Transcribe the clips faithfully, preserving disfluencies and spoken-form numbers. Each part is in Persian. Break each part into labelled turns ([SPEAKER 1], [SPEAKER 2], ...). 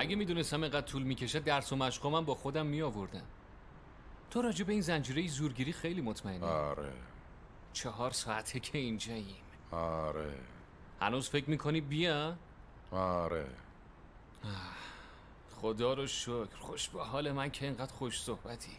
[SPEAKER 1] اگه میدونستم اینقدر طول میکشه درس و مشقامم با خودم میآوردم. تو راجع به این زنجیره زورگیری خیلی مطمئنی؟
[SPEAKER 2] آره.
[SPEAKER 1] چهار ساعته که اینجاییم.
[SPEAKER 2] آره.
[SPEAKER 1] هنوز فکر میکنی بیا؟
[SPEAKER 2] آره.
[SPEAKER 1] خدا رو شکر، خوش به حال من که اینقدر خوش صحبتی.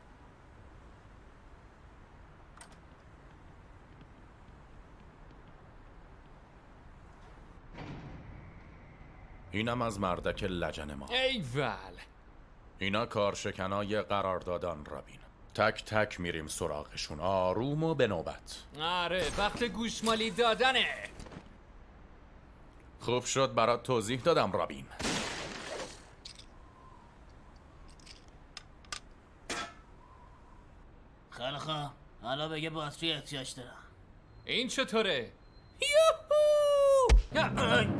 [SPEAKER 2] اینم از مردک لجن ما.
[SPEAKER 1] ایول.
[SPEAKER 2] اینا کارشکنای قراردادان رابین. تک تک میریم سراغشون، آروم و به نوبت.
[SPEAKER 1] آره وقت گوشمالی دادنه.
[SPEAKER 2] خوب شد برات توضیح دادم رابین.
[SPEAKER 3] خیلی خواه، حالا بگه باتری احتیاج دارم.
[SPEAKER 1] این چطوره؟ یوهو!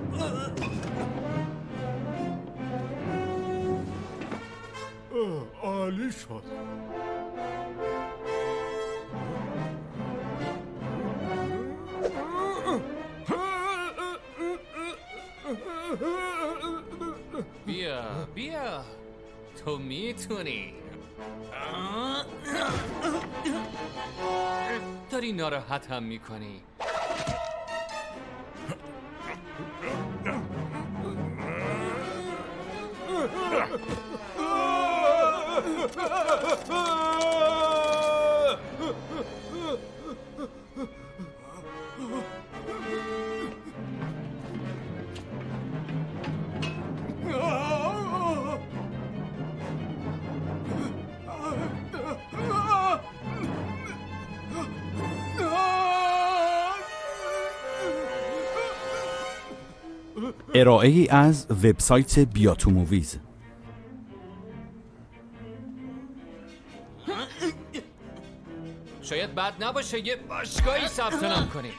[SPEAKER 4] عالی شد.
[SPEAKER 1] بیا بیا تو میتونی. داری ناراحت هم میکنی.
[SPEAKER 5] ارائه ای از وبسایت بیاتو موویز.
[SPEAKER 1] شاید بد نباشه یه باشگاهی ثبت نام کنی.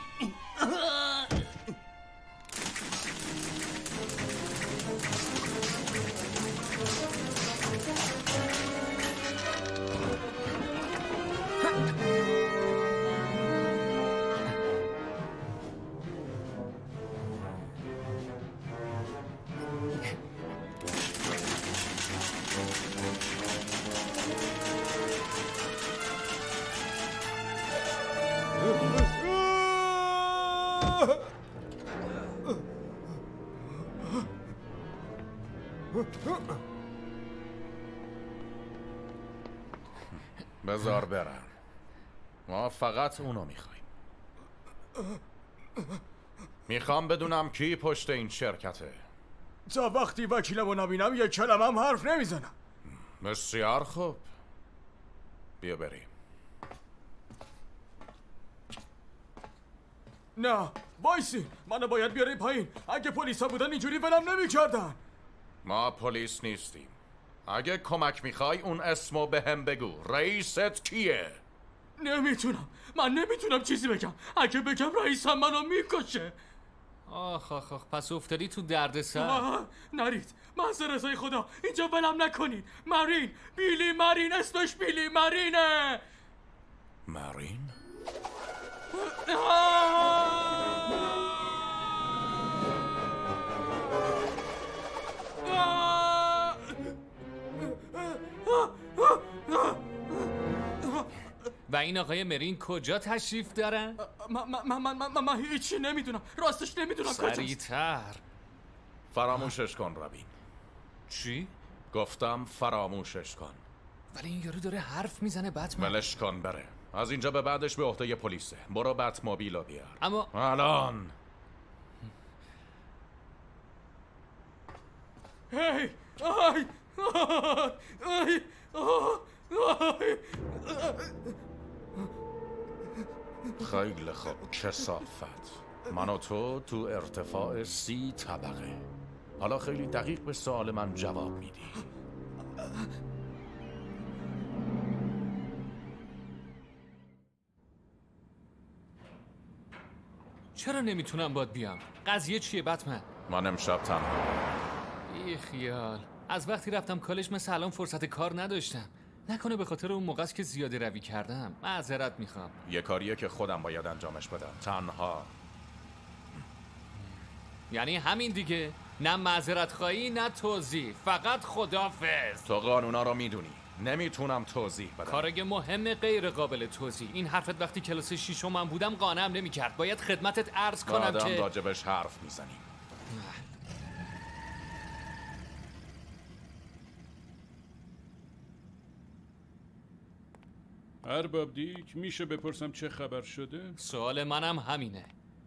[SPEAKER 2] بذار برم. ما فقط اونو میخوایم. میخوام بدونم کی پشت این شرکته.
[SPEAKER 4] تا وقتی وکیلمو نبینم یک کلمه هم حرف نمیزنم.
[SPEAKER 2] بسیار خوب. بیا بریم.
[SPEAKER 4] نه وایسی، منو باید بیاری پایین. اگه پلیسا بودن اینجوری ولم نمیکردن.
[SPEAKER 2] ما پلیس نیستیم. اگه کمک میخوای اون اسمو به هم بگو. رئیست کیه؟
[SPEAKER 4] نمیتونم، من نمیتونم چیزی بگم. اگه بگم رئیسم منو میکشه.
[SPEAKER 1] آخ آخ آخ پس افتادی تو درد سر.
[SPEAKER 4] نرید، منظر رضای خدا اینجا ولم نکنید. مارین، بیلی مارین، اسمش بیلی مارینه.
[SPEAKER 2] مارین؟
[SPEAKER 1] و این آقای مرین کجا تشریف دارن؟
[SPEAKER 4] من من من من من هیچی نمیدونم. راستش نمیدونم کجاست.
[SPEAKER 1] سریعتر.
[SPEAKER 2] فراموشش کن رابین.
[SPEAKER 1] چی؟
[SPEAKER 2] گفتم فراموشش کن.
[SPEAKER 1] ولی این یارو داره حرف میزنه بتمن.
[SPEAKER 2] ولش کن بره. از اینجا به بعدش به عهده پلیسه. برو بت موبیلو بیار.
[SPEAKER 1] اما
[SPEAKER 2] الان.
[SPEAKER 4] هی آی آی آی
[SPEAKER 2] خیلی خوب کثافت. من و تو تو ارتفاع سی طبقه. حالا خیلی دقیق به سوال من جواب میدی.
[SPEAKER 1] چرا نمیتونم باد بیام؟ قضیه چیه بتمن؟
[SPEAKER 2] من امشب تنها.
[SPEAKER 1] بی خیال. از وقتی رفتم کالج مثل الان فرصت کار نداشتم. نکنه به خاطر اون موقع است که زیاده روی کردم. معذرت میخوام.
[SPEAKER 2] یه کاریه که خودم باید انجامش بدم تنها.
[SPEAKER 1] یعنی همین دیگه. نه معذرت خواهی نه توضیح، فقط خدافظ.
[SPEAKER 2] تو قانونا رو میدونی، نمیتونم توضیح بدم.
[SPEAKER 1] کارگ مهم غیر قابل توضیح. این حرفت وقتی کلاس شیشم من بودم قانعم نمی‌کرد. باید خدمتت عرض کنم
[SPEAKER 2] آدم
[SPEAKER 1] که
[SPEAKER 2] راجبش حرف میزنیم.
[SPEAKER 6] ارباب دیک، میشه بپرسم چه خبر شده؟
[SPEAKER 1] سوال منم همینه.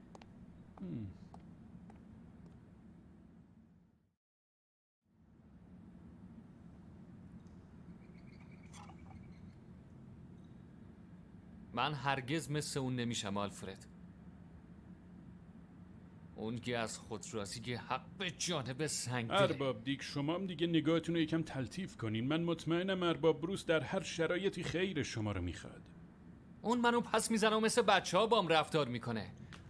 [SPEAKER 1] من هرگز مثل اون نمیشم آلفرد. اون که از خودرازی حق به جانب سنگ داره.
[SPEAKER 6] ارباب دیک، شما هم دیگه نگاهتون رو یکم تلطیف کنین. من مطمئنم ارباب بروس در هر شرایطی خیر شما رو میخواد.
[SPEAKER 1] اون منو پس میزنه و مثل بچه ها بام رفتار میکنه.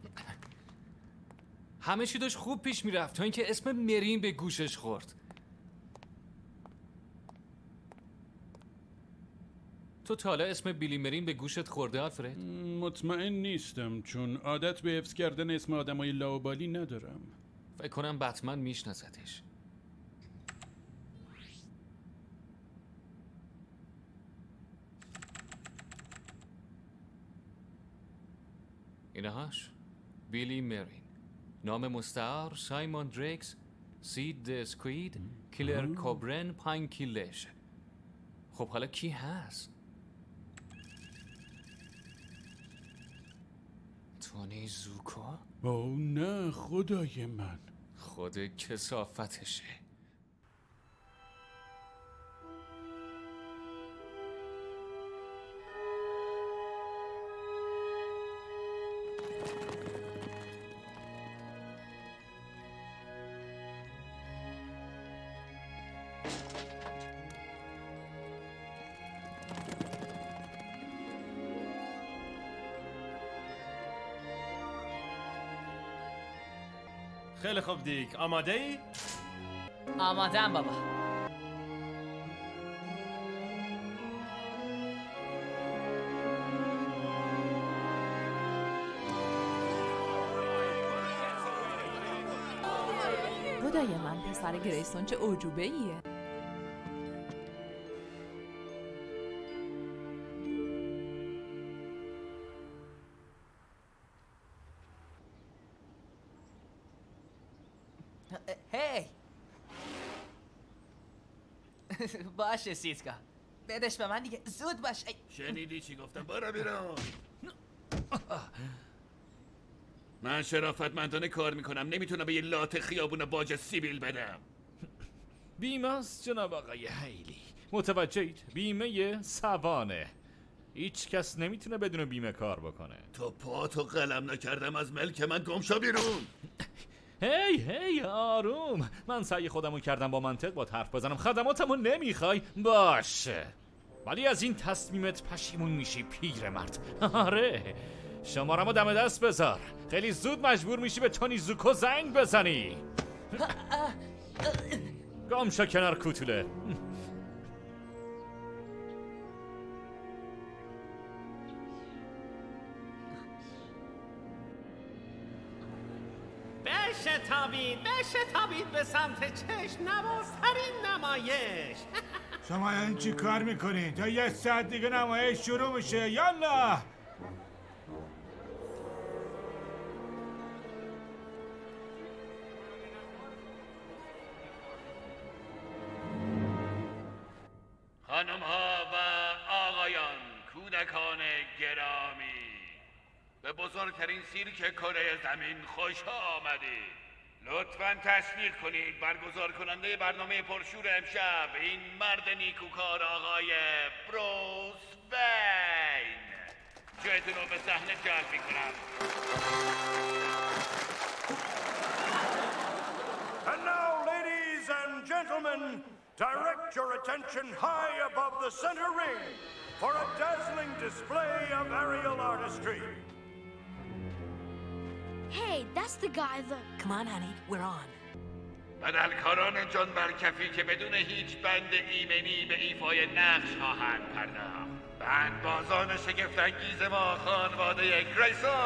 [SPEAKER 1] همه چی داشت خوب پیش میرفت تا اینکه اسم مرین به گوشش خورد. تو تا حالا اسم بیلی مرین به گوشت خورده آلفرد؟
[SPEAKER 6] مطمئن نیستم، چون عادت به حفظ کردن اسم آدمای لاابالی ندارم.
[SPEAKER 1] فکر کنم بتمن میشناستش. اینهاش بیلی مرین، نام مستعار سایمون دریکس، سید اسکوید، کیلر کوبرن، پاین کیلش. خب حالا کی هست؟ تونی زوکو؟
[SPEAKER 6] او نه خدای من،
[SPEAKER 1] خود کثافتشه.
[SPEAKER 7] خیلی خوب دیک، آماده ای؟
[SPEAKER 3] آمادم بابا.
[SPEAKER 8] خدای من، پسر گریسون چه اعجوبه ایه.
[SPEAKER 3] هی باشه سیسکا، بدش به من دیگه، زود باش.
[SPEAKER 9] شنیدی چی گفتم؟ برو بیرون. من شرافتمندانه کار میکنم، نمیتونم به یه لات خیابون باج سیبیل بدم.
[SPEAKER 10] بیمه است جناب آقای هیلی. متوجهید؟ بیمه سوانه. هیچ کس نمیتونه بدون بیمه کار بکنه.
[SPEAKER 9] تو پاتو قلم نکردم از ملک من، گم شو بیرون.
[SPEAKER 10] هی هی آروم، من سعی خودمو کردم با منطق با حرف بزنم. خدماتمو نمیخوای؟ باشه، ولی از این تصمیمت پشیمون میشی پیرمرد. آره، شمارمو دم دست بذار، خیلی زود مجبور میشی به تونی زوکو زنگ بزنی. گم شو کنار کوتوله.
[SPEAKER 7] بشتابید بشتابید به سمت چشم نوازترین نمایش.
[SPEAKER 11] شما این چی کار میکنین؟ تا یه ساعت دیگه نمایش شروع میشه. یالا
[SPEAKER 9] خانم ها و آقایان، کودکان گرامی، به بزرگترین سیرک کره زمین خوش آمدید. لطفاً تشویق کنید برگزار کننده برنامه پرشور امشب، این مرد نیکوکار آقای بروس وین. جایتون رو به صحنه جلب میکنم.
[SPEAKER 12] And now, ladies and gentlemen, direct your attention high above the center ring for a dazzling display of aerial artistry.
[SPEAKER 13] Hey, that's the guy that...
[SPEAKER 8] Come on, honey, we're on.
[SPEAKER 9] بدلکاران جان برکفی که بدون هیچ بند ایمنی به ایفای نقش خواهند پرداخت. بندبازان شگفت‌انگیز ما، خانواده گریسون.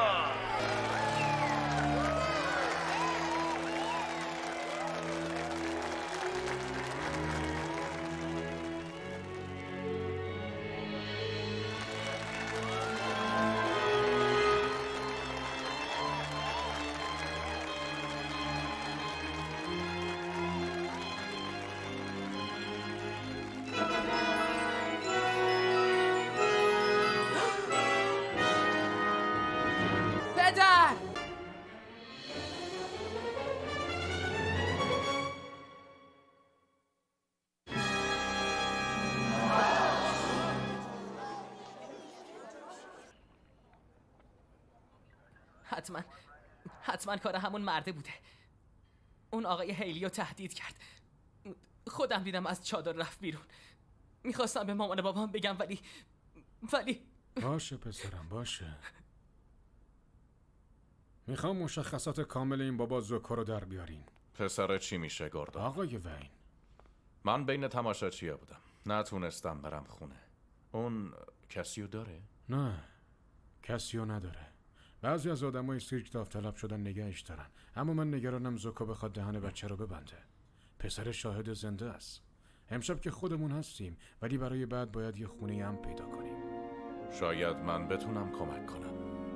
[SPEAKER 3] حتما حتما کار همون مرده بوده. اون آقای هیلی رو تهدید کرد. خودم دیدم از چادر رفت بیرون. میخواستم به مامان بابام بگم ولی ولی
[SPEAKER 14] باشه پسرم باشه. میخوام مشخصات کامل این بابا زوکو رو در بیارین.
[SPEAKER 2] پسر چی میشه گردن؟
[SPEAKER 14] آقای وین،
[SPEAKER 2] من بین تماشاچی‌ها بودم، نتونستم برم خونه. اون کسیو داره؟
[SPEAKER 14] نه کسیو نداره. بعضی از آدمای سیرک داوطلب شدن نگهش دارن، اما من نگرانم زوکو بخواد دهن بچه رو ببنده. پسر شاهد زنده است. امشب که خودمون هستیم، ولی برای بعد باید یه خونه هم پیدا کنیم.
[SPEAKER 2] شاید من بتونم کمک کنم.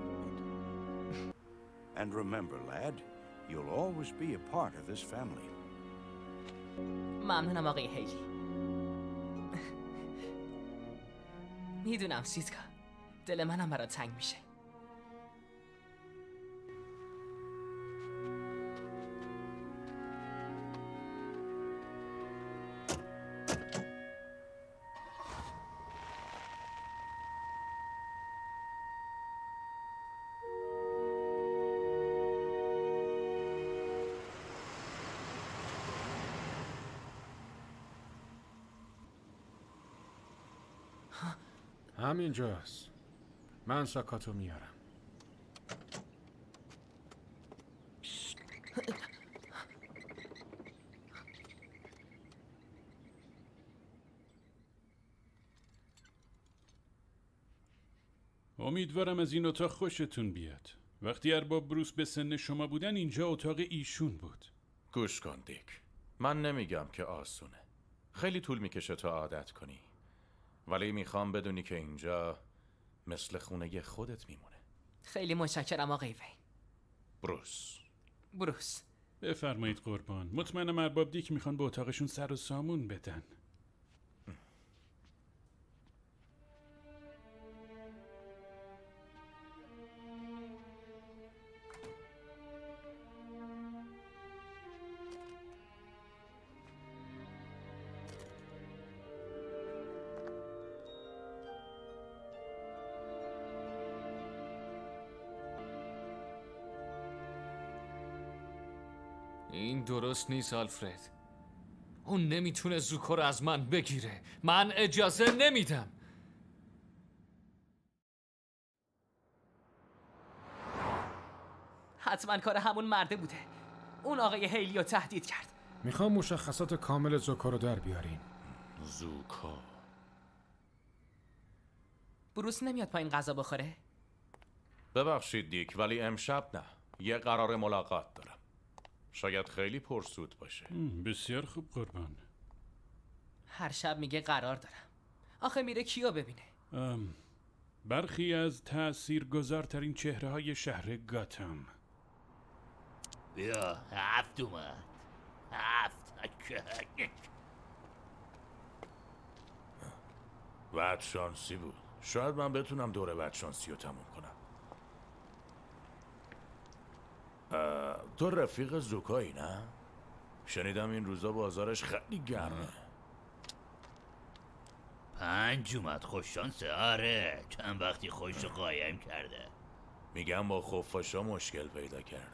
[SPEAKER 12] And remember, lad, you'll always be a part of this family.
[SPEAKER 3] ممنونم آقای هیلی. میدونم سیسکا، دل منم برات تنگ میشه.
[SPEAKER 14] همینجاست. من ساکاتو میارم.
[SPEAKER 6] امیدوارم از این اتاق خوشتون بیاد. وقتی ارباب بروس به سن شما بودن اینجا اتاق ایشون بود.
[SPEAKER 2] گوش کن دیک، من نمیگم که آسونه. خیلی طول میکشه تا عادت کنی، ولی میخوام بدونی که اینجا مثل خونه خودت میمونه.
[SPEAKER 3] خیلی متشکرم آقای وین.
[SPEAKER 2] بروس.
[SPEAKER 3] بروس.
[SPEAKER 6] بفرمایید قربان. مطمئنم ارباب دیک میخوان به اتاقشون سر و سامون بدن.
[SPEAKER 1] این درست نیست آلفرد. اون نمیتونه زوکو رو از من بگیره. من اجازه نمیدم.
[SPEAKER 3] حتما کار همون مرده بوده. اون آقای هیلی رو تهدید کرد.
[SPEAKER 14] میخوام مشخصات کامل زوکو رو در بیارین.
[SPEAKER 2] زوکو.
[SPEAKER 3] بروس نمیاد پایین غذا بخوره؟
[SPEAKER 2] ببخشید دیک، ولی امشب نه. یه قرار ملاقات دارم. شاید خیلی پرسود باشه.
[SPEAKER 6] بسیار خوب قربان.
[SPEAKER 3] هر شب میگه قرار دارم. آخه میره کیو ببینه؟
[SPEAKER 6] ام، برخی از تأثیرگذارترین چهره های شهر گاتم.
[SPEAKER 15] بیا هفت اومد. هفت.
[SPEAKER 2] وقت شانسی بود. شاید من بتونم دوره وقت شانسی رو تموم کنم. تو رفیق زوکایی نه؟ شنیدم این روزا بازارش خیلی گرمه.
[SPEAKER 15] پنج اومد. خوششانسه. آره چند وقتی خوش رو قایم کرده.
[SPEAKER 2] میگم با خفاشا مشکل پیدا کرده.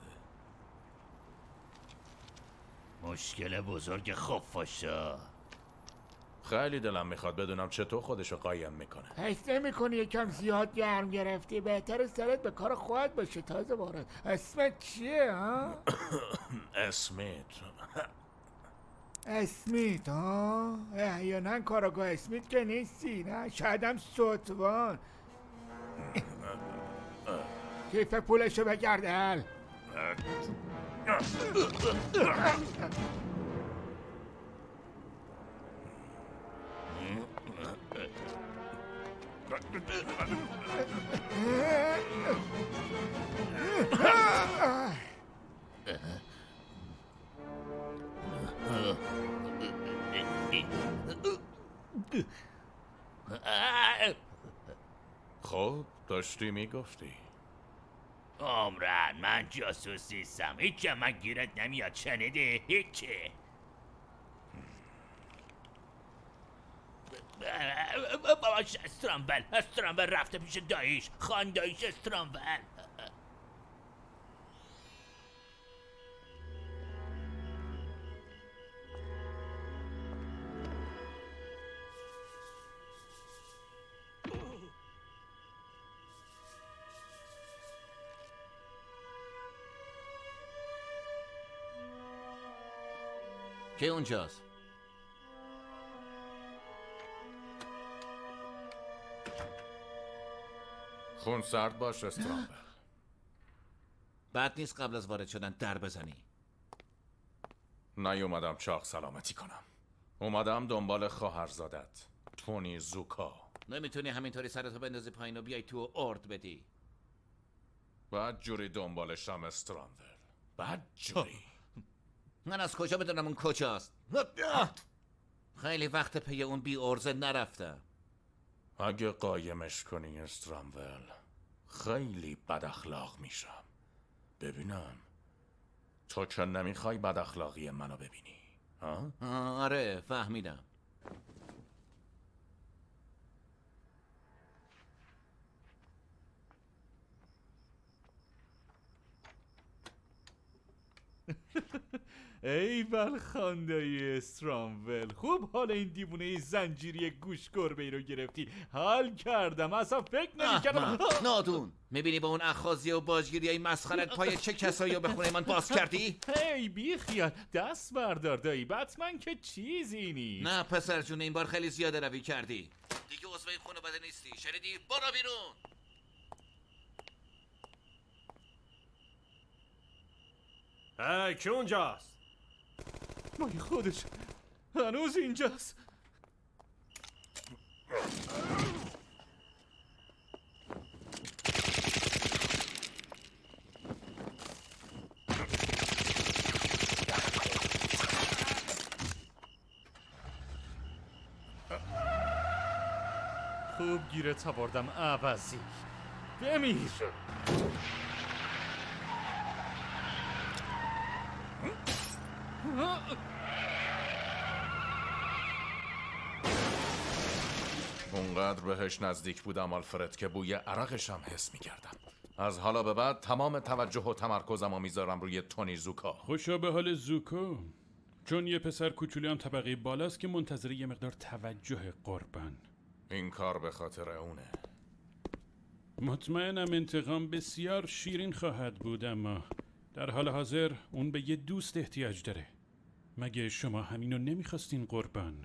[SPEAKER 15] مشکل بزرگ خفاشا.
[SPEAKER 2] خیلی دلم میخواد بدونم چطور خودشو قایم میکنه.
[SPEAKER 16] حس نمی‌کنی یکم زیاد گرم گرفتی؟ بهتر سرت به کار خودت باشه. تازه وارد. اسمت چیه ها؟
[SPEAKER 2] اسمیت.
[SPEAKER 16] اسمیت ها؟ احیانا کاراگاه اسمیت که نیستی نه؟ شاید هم سوتوان. کیف پولشو بگردل.
[SPEAKER 2] خب داشتی میگفتی.
[SPEAKER 15] عمران من جاسوس نیستم. هیچ من گیرت نمیاد. شنیدی؟ هیچی. باباش استرامبل. استرامبل رفته پیش داییش. خان داییش استرامبل. که اونجاست؟
[SPEAKER 2] خون سرد باش استرامبل.
[SPEAKER 15] بد نیست قبل از وارد شدن در بزنی.
[SPEAKER 2] نیومدم چاق سلامتی کنم. اومدم دنبال خواهرزادت تونی زوکا.
[SPEAKER 15] نمیتونی همینطوری سرتو بندازی پایین و بیای تو ارد بدی.
[SPEAKER 2] بعد جوری دنبالشم استرامبل. بعد جوری.
[SPEAKER 15] من از کجا بدونم اون کجاست؟ خیلی وقت پی اون بی ارزه نرفتم.
[SPEAKER 2] اگه قایمش کنی استرامبل خیلی بد اخلاق میشم. ببینم تو که نمیخوای بد اخلاقی منو ببینی. ها؟
[SPEAKER 15] آره فهمیدم.
[SPEAKER 10] ای بل خاندای استرامول، خوب حال این دیوونه زنجیری گوش گربه ای رو گرفتی. حال کردم، اصلا فکر نمی‌کردم.
[SPEAKER 15] نادون، میبینی با اون اخاذی و باجگیری های مسخرت پای چه کسایی رو به خونه من باز کردی؟
[SPEAKER 10] هی بی خیال، دست بردار دایی، بتمن که چیزی نیست.
[SPEAKER 15] نه پسر جون، این بار خیلی زیاده روی کردی. دیگه عضو این خانواده نیستی، شنیدی؟ برو بیرون.
[SPEAKER 7] ای کی اونجاست؟
[SPEAKER 10] مای خودش هنوز اینجاست. خوب گیرت آوردم عوضی. بمیر.
[SPEAKER 2] اونقدر بهش نزدیک بودم آلفرد که بوی عرقش هم حس میکردم. از حالا به بعد تمام توجه و تمرکزم رو میذارم روی تونی زوکا.
[SPEAKER 6] خوشا به حال زوکا، چون یه پسر کوچولی هم طبقه بالاست که منتظر یه مقدار توجه قربان.
[SPEAKER 2] این کار به خاطر اونه.
[SPEAKER 6] مطمئنم انتقام بسیار شیرین خواهد بود، اما در حال حاضر اون به یه دوست احتیاج داره. مگه شما همینو نمیخواستین قربان؟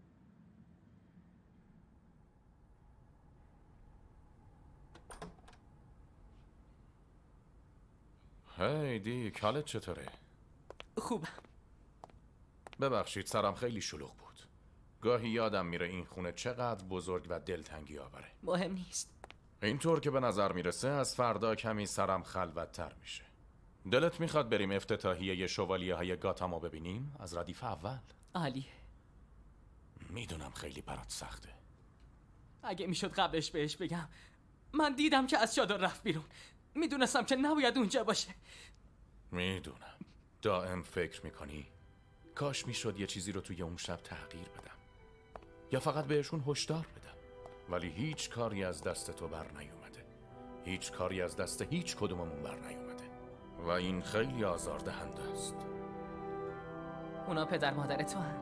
[SPEAKER 2] هی دیک، حالت چطوره؟
[SPEAKER 3] خوبم.
[SPEAKER 2] ببخشید سرم خیلی شلوغ بود. گاهی یادم میره این خونه چقدر بزرگ و دلتنگی آوره.
[SPEAKER 3] مهم نیست.
[SPEAKER 2] اینطور که به نظر میرسه از فردا کمی سرم خلوت‌تر میشه. دلت میخواد بریم افتتاحیه شوالیه های گاتامو ببینیم؟ از ردیف اول.
[SPEAKER 3] عالیه.
[SPEAKER 2] میدونم خیلی برات سخته.
[SPEAKER 3] اگه میشد قبلش بهش بگم. من دیدم که از چادر رفت بیرون. میدونستم که نباید اونجا باشه.
[SPEAKER 2] میدونم. دائم فکر میکنی کاش میشد یه چیزی رو توی اون شب تغییر بدم یا فقط بهشون هشدار بدم، ولی هیچ کاری از دست تو بر نیومده. هیچ کاری از دست هیچ کدوممون بر نیومده و این خیلی آزاردهنده است.
[SPEAKER 3] اونا پدر مادر تو هم.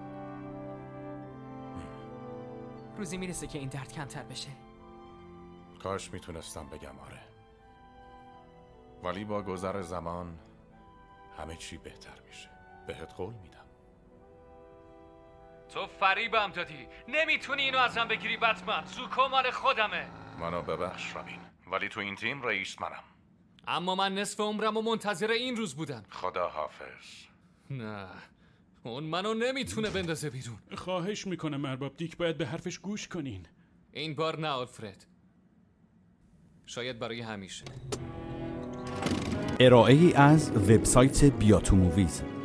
[SPEAKER 3] روزی میرسه که این درد کمتر بشه.
[SPEAKER 2] کاش میتونستم بگم آره، ولی با گذر زمان همه چی بهتر میشه. بهت قول میدم.
[SPEAKER 1] تو فریبم دادی. نمیتونی اینو از من بگیری بتمن. زوکو مال خودمه.
[SPEAKER 2] منو ببخش رابین، ولی تو این تیم رئیس منم.
[SPEAKER 1] اما من نصف عمرم و منتظر این روز بودم.
[SPEAKER 2] خدا حافظ.
[SPEAKER 1] نه، اون منو نمیتونه بندازه بیرون.
[SPEAKER 6] خواهش میکنم ارباب دیک، باید به حرفش گوش کنین.
[SPEAKER 1] این بار نه آلفرد، شاید برای همیشه.
[SPEAKER 5] ارائه از وبسایت بیاتو موویز.